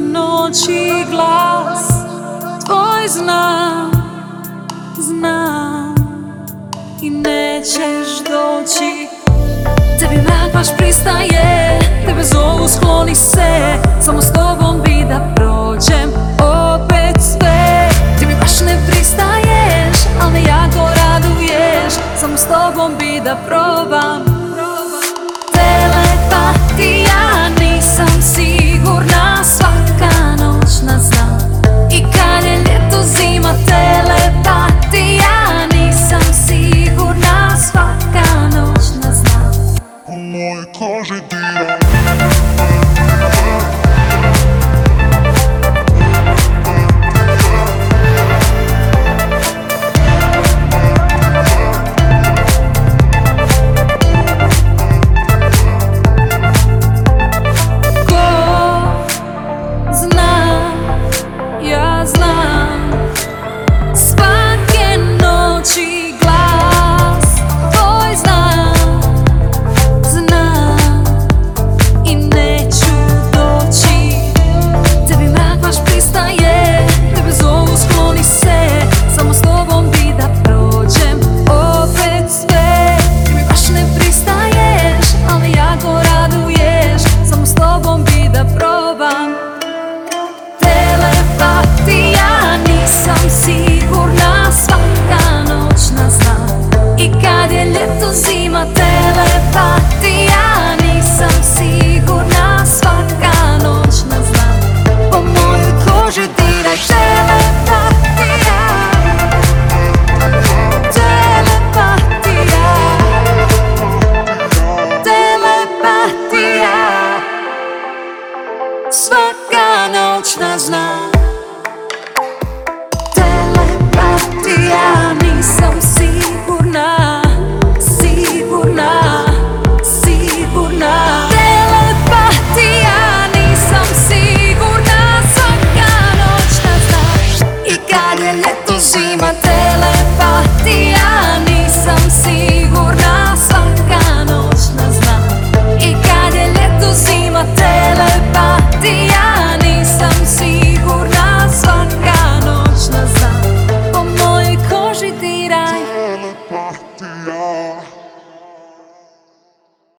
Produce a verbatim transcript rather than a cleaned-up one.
noći glas tvoj znam, znam i nećeš doći. Tebi mrak baš pristaje, tebe zovu skloni se, samo s tobom bi da prođem opet sve. Ti mi baš ne pristaješ, al me jako raduješ, samo s tobom bi da probam. Telepatija, nisam sigurna, svaka noć nas zna. I kad je ljeto zima, telepatija, nisam sigurna, svaka noć nas zna. U mojoj koži dira. Ljeto zima, telepatija, nisam sigurna, svaka noć nas zna. Po mojoj koži diraj, telepatija, telepatija, telepatija, svaka noć nas zna. Telepatija, nisam sigurna.